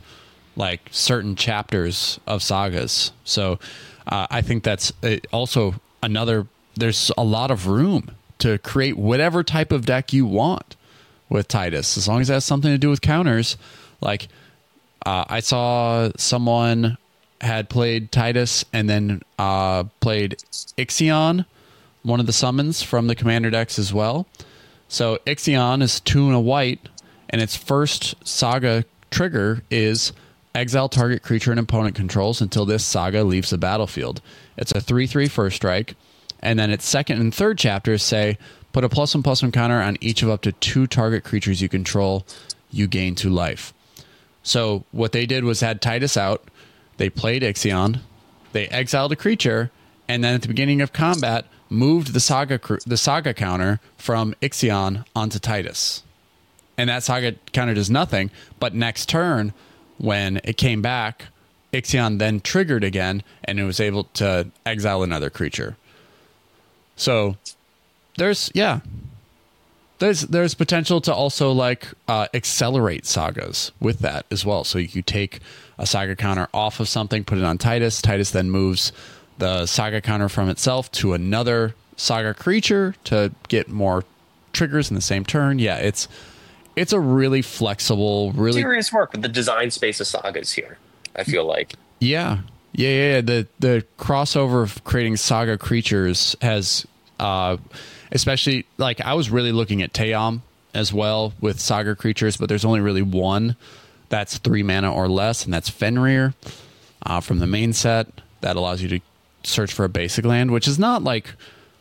S1: chapters of sagas. So I think that's also there's a lot of room to create whatever type of deck you want with Titus, as long as it has something to do with counters. Like I saw someone had played Titus and then played Ixion, one of the summons from the commander decks as well. So Ixion is 2 and a white, and its first saga trigger is exile target creature and opponent controls until this saga leaves the battlefield. It's a 3/3 first strike, and then its second and third chapters say put a +1/+1 counter on each of up to 2 target creatures you control. You gain 2 life. So what they did was had Titus out. They played Ixion. They exiled a creature, and then at the beginning of combat, moved the saga counter from Ixion onto Titus. And that saga counter does nothing, but next turn, when it came back, Ixion then triggered again, and it was able to exile another creature. So there's potential to also like accelerate sagas with that as well. So you take a saga counter off of something, put it on Titus. Titus then moves the saga counter from itself to another saga creature to get more triggers in the same turn. Yeah, it's a really flexible, really
S2: serious work with the design space of sagas here, I feel like.
S1: Yeah. The crossover of creating saga creatures has especially, like, I was really looking at Teom as well with saga creatures, but there's only really one that's 3 mana or less, and that's Fenrir from the main set. That allows you to search for a basic land, which is not like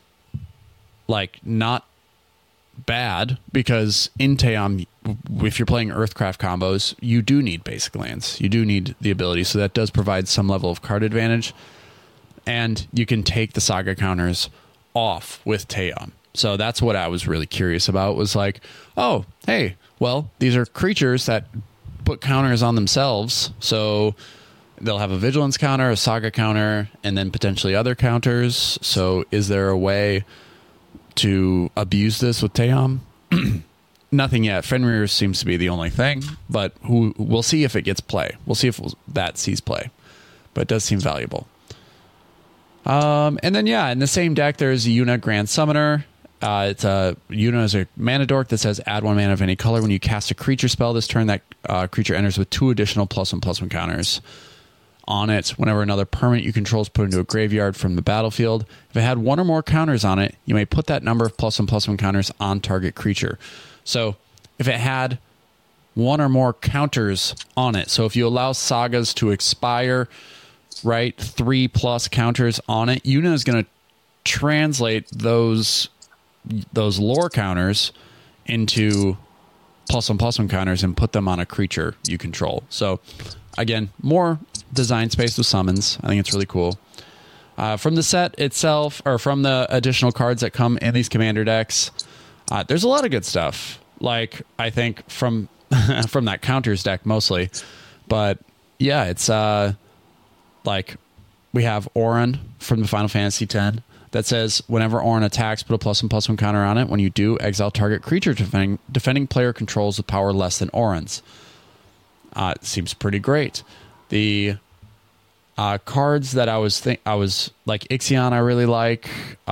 S1: not bad, because in Teom, if you're playing Earthcraft combos, you do need basic lands. You do need the ability, so that does provide some level of card advantage, and you can take the saga counters off with Teom. So that's what I was really curious about, was like, oh, hey, well, these are creatures that put counters on themselves, so they'll have a vigilance counter, a saga counter, and then potentially other counters. So is there a way to abuse this with Teom? Nothing yet. Fenrir seems to be the only thing, but we'll see if it gets play. We'll see if that sees play, but it does seem valuable. And then, in the same deck, there's Yuna Grand Summoner. Yuna is a mana dork that says add 1 mana of any color. When you cast a creature spell this turn, that creature enters with 2 additional +1/+1 counters on it. Whenever another permanent you control is put into a graveyard from the battlefield, if it had 1 or more counters on it, you may put that number of +1/+1 counters on target creature. So if it had 1 or more counters on it, so if you allow sagas to expire, right, 3+ counters on it, Yuna is going to translate those lore counters into +1/+1 counters and put them on a creature you control. So again, more design space with summons. I think it's really cool. From the set itself, or from the additional cards that come in these commander decks, there's a lot of good stuff. Like, I think from from that counters deck mostly, but yeah, it's like we have Orin from the Final Fantasy X that says whenever Orin attacks, put a +1/+1 counter on it. When you do, exile target creature defending player controls with power less than Orin's. It seems pretty great. The cards that I was like Ixion, I really like.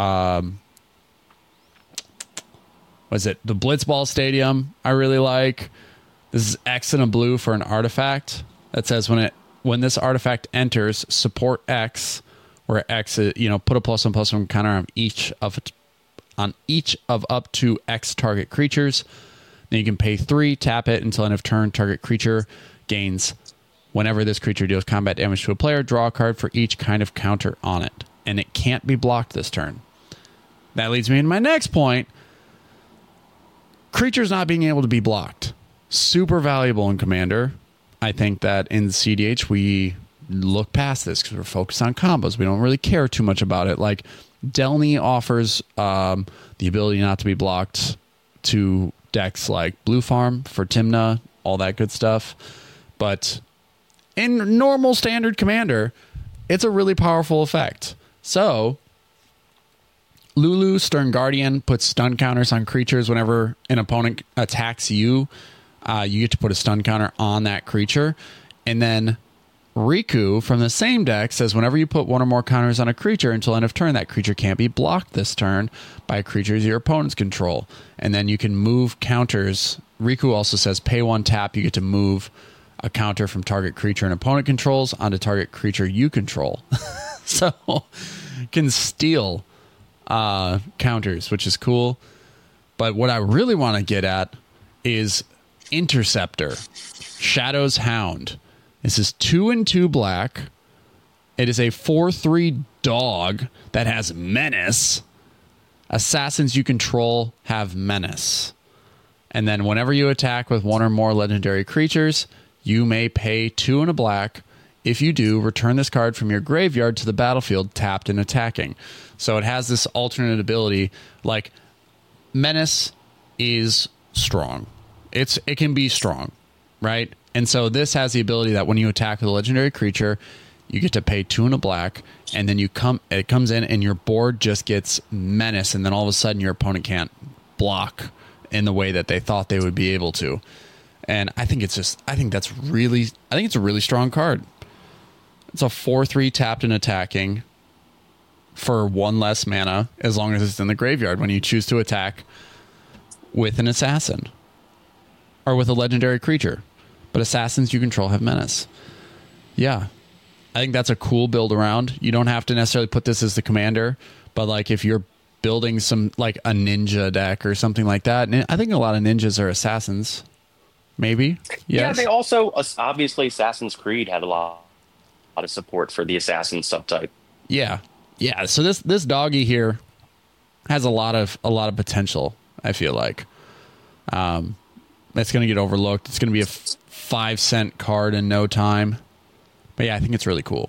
S1: Was it the Blitzball Stadium? I really like. This is X and a blue for an artifact that says when this artifact enters, support X, where X is, put a +1/+1 counter on each of up to X target creatures. Then you can pay 3, tap it until end of turn. Target creature gains, whenever this creature deals combat damage to a player, draw a card for each kind of counter on it, and it can't be blocked this turn. That leads me to my next point. Creatures not being able to be blocked. Super valuable in Commander. I think that in CDH we look past this because we're focused on combos. We don't really care too much about it. Like, Delny offers the ability not to be blocked to decks like Blue Farm for Tymna, all that good stuff. But in normal standard Commander, it's a really powerful effect. So Lulu, Stern Guardian, puts stun counters on creatures. Whenever an opponent attacks you, you get to put a stun counter on that creature. And then Riku from the same deck says whenever you put 1 or more counters on a creature until end of turn, that creature can't be blocked this turn by creatures your opponents control. And then you can move counters. Riku also says pay 1 tap, you get to move a counter from target creature an opponent controls onto target creature you control. So can steal counters, which is cool. But what I really want to get at is Interceptor, Shadow's Hound. This is 2/2 black. It is a 4/3 dog that has menace. Assassins you control have menace. And then whenever you attack with one or more legendary creatures, you may pay 2 and a black. If you do, return this card from your graveyard to the battlefield tapped and attacking. So it has this alternate ability. Like, menace is strong. It can be strong, right? And so this has the ability that when you attack with a legendary creature, you get to pay 2 and a black, and then it comes in and your board just gets menace, and then all of a sudden your opponent can't block in the way that they thought they would be able to. And I think it's a really strong card. It's a 4/3 tapped and attacking for 1 less mana as long as it's in the graveyard when you choose to attack with an assassin or with a legendary creature. But assassins you control have menace. Yeah. I think that's a cool build around. You don't have to necessarily put this as the commander, but like if you're building some like a ninja deck or something like that, and I think a lot of ninjas are assassins. Maybe. Yes.
S2: Yeah, they also obviously Assassin's Creed had a lot of support for the assassin subtype.
S1: Yeah. So this doggy here has a lot of potential. I feel like it's going to get overlooked. It's going to be a 5-cent card in no time. But yeah, I think it's really cool.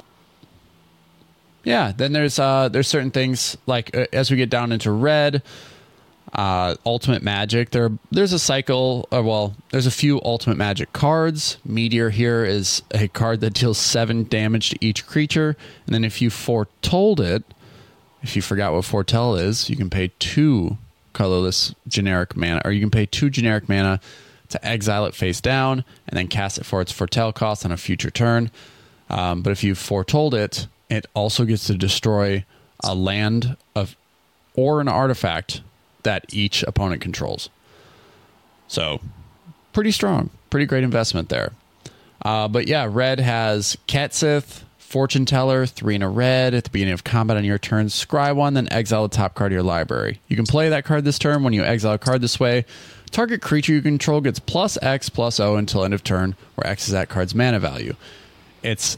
S1: Yeah, then there's certain things like as we get down into red, Ultimate Magic. There's a cycle. There's a few Ultimate Magic cards. Meteor here is a card that deals 7 damage to each creature, and then if you foretold it, if you forgot what foretell is, you can pay 2 colorless generic mana, or you can pay 2 generic mana to exile it face down and then cast it for its foretell cost on a future turn. But if you foretold it, it also gets to destroy a land or an artifact that each opponent controls. So pretty strong, pretty great investment there. But yeah, red has Ketsith, Fortune Teller, 3 in a red. At the beginning of combat on your turn, scry 1, then exile the top card of your library. You can play that card this turn. When you exile a card this way, target creature you control gets +X/+O until end of turn, where X is that card's mana value. It's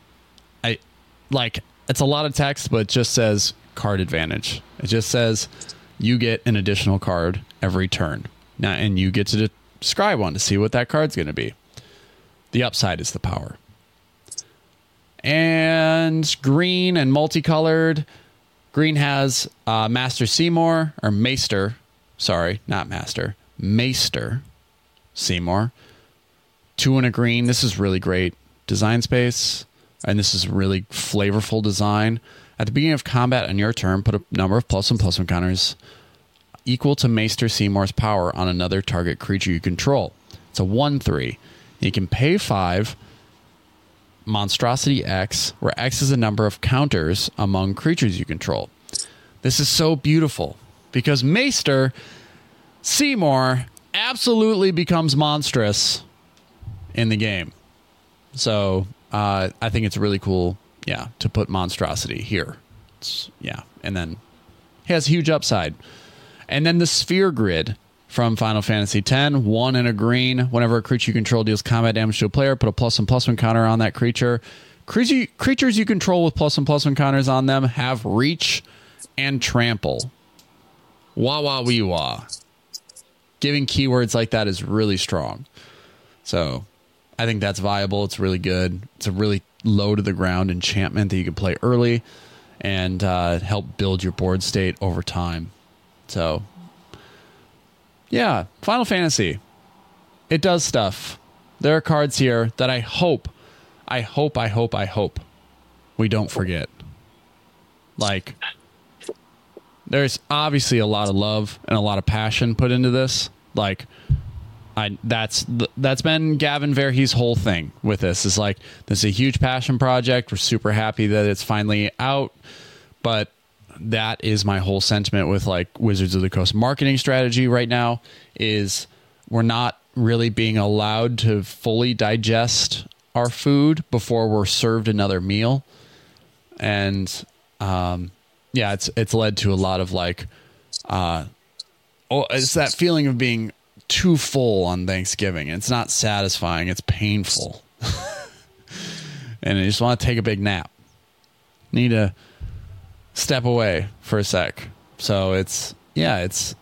S1: a lot of text, but it just says card advantage. It just says you get an additional card every turn. Now, and you get to scry 1 to see what that card's going to be. The upside is the power. And green and multicolored. Green has Master Seymour, or Maester. Sorry, not Master. Maester Seymour. 2 and a green. This is really great design space, and this is really flavorful design. At the beginning of combat on your turn, put a number of +1/+1 counters equal to Maester Seymour's power on another target creature you control. It's a 1/3. You can pay 5 Monstrosity X, where X is a number of counters among creatures you control. This is so beautiful because Maester Seymour absolutely becomes monstrous in the game. So I think it's really cool, to put monstrosity here. And then he has huge upside. And then the Sphere Grid from Final Fantasy X, 1 and a green. Whenever a creature you control deals combat damage to a player, put a +1/+1 counter on that creature. Creatures you control with +1/+1 counters on them have reach and trample. Wah wah wee wah. Giving keywords like that is really strong. So I think that's viable. It's really good. It's a really low to the ground enchantment that you can play early and help build your board state over time. So yeah, Final Fantasy. It does stuff. There are cards here that I hope we don't forget. Like, there's obviously a lot of love and a lot of passion put into this. Like, that's been Gavin Verhey's whole thing with this. Is like, this is a huge passion project. We're super happy that it's finally out, but that is my whole sentiment with like Wizards of the Coast marketing strategy right now. Is we're not really being allowed to fully digest our food before we're served another meal. And it's led to a lot of like it's that feeling of being too full on Thanksgiving. It's not satisfying, it's painful. And I just want to take a big nap. Need to step away for a sec. So there's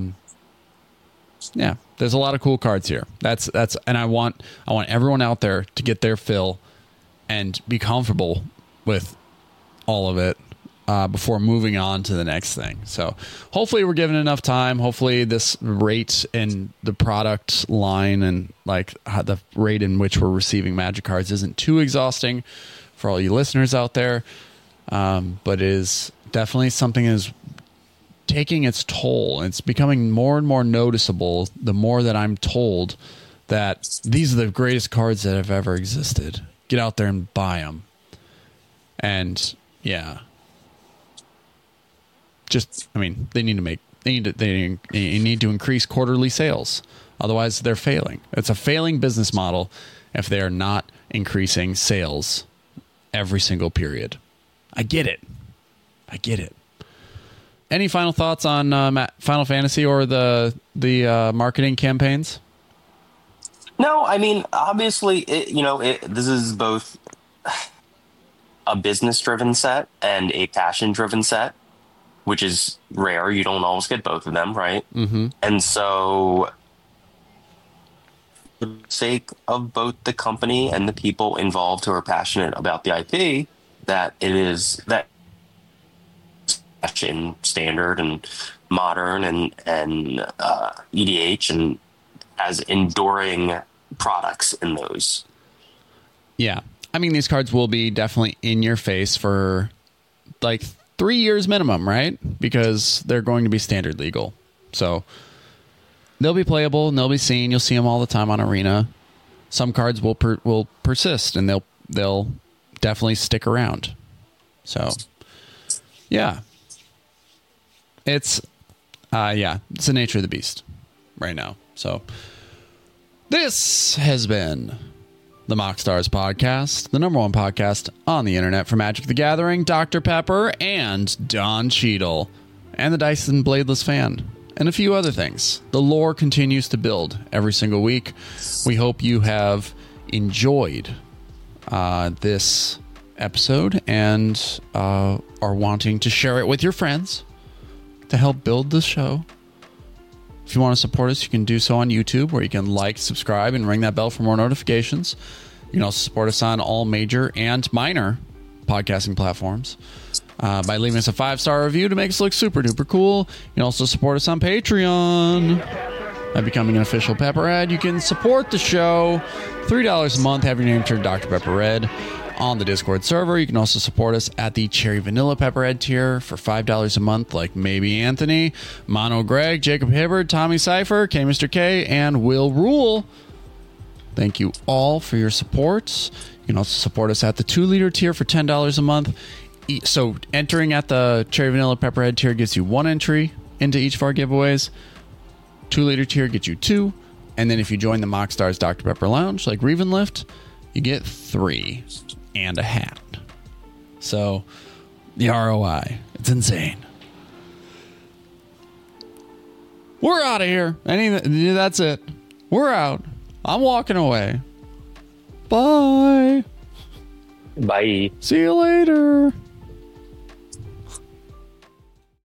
S1: a lot of cool cards here. That's and I want everyone out there to get their fill and be comfortable with all of it before moving on to the next thing. So hopefully we're given enough time. Hopefully this rate in the product line and like the rate in which we're receiving Magic cards isn't too exhausting for all you listeners out there. But it is definitely something that is taking its toll. It's becoming more and more noticeable the more that I'm told that these are the greatest cards that have ever existed. Get out there and buy them. And yeah, they need to increase quarterly sales. Otherwise they're failing. It's a failing business model if they are not increasing sales every single period. I get it. Any final thoughts on Final Fantasy or the marketing campaigns?
S2: No, I mean, obviously, this is both a business-driven set and a passion-driven set, which is rare. You don't always get both of them, right? Mm-hmm. And so, for the sake of both the company and the people involved who are passionate about the IP, that it is that in standard and modern and EDH and as enduring products in those. Yeah.
S1: I mean, these cards will be definitely in your face for like 3 years minimum, right? Because they're going to be standard legal. So they'll be playable and they'll be seen. You'll see them all the time on Arena. Some cards will persist and they'll definitely stick around. So yeah. It's the nature of the beast right now. So this has been the Mock Stars Podcast, the #1 podcast on the internet for Magic the Gathering, Dr. Pepper, and Don Cheadle, and the Dyson Bladeless Fan, and a few other things. The lore continues to build every single week. We hope you have enjoyed this episode and are wanting to share it with your friends to help build the show. If you want to support us, you can do so on YouTube, where you can like, subscribe, and ring that bell for more notifications. You can also support us on all major and minor podcasting platforms by leaving us a 5-star review to make us look super duper cool. You can also support us on Patreon by becoming an official Pepperhead. You can support the show $3 a month, have your name turned Dr. Pepper Red on the Discord server. You can also support us at the Cherry Vanilla Pepperhead tier for $5 a month, like Maybe Anthony, Mono Greg, Jacob Hibbard, Tommy Cypher, K Mr. K, and Will Rule. Thank you all for your support. You can also support us at the 2-liter tier for $10 a month. So entering at the Cherry Vanilla Pepperhead tier gives you 1 entry into each of our giveaways. 2-liter tier gets you 2. And then if you join the Mock Stars Dr. Pepper Lounge, like Revenlift, you get 3 and a hat. So the ROI, it's insane. We're out of here. That's it. We're out. I'm walking away. Bye.
S2: Bye.
S1: See you later.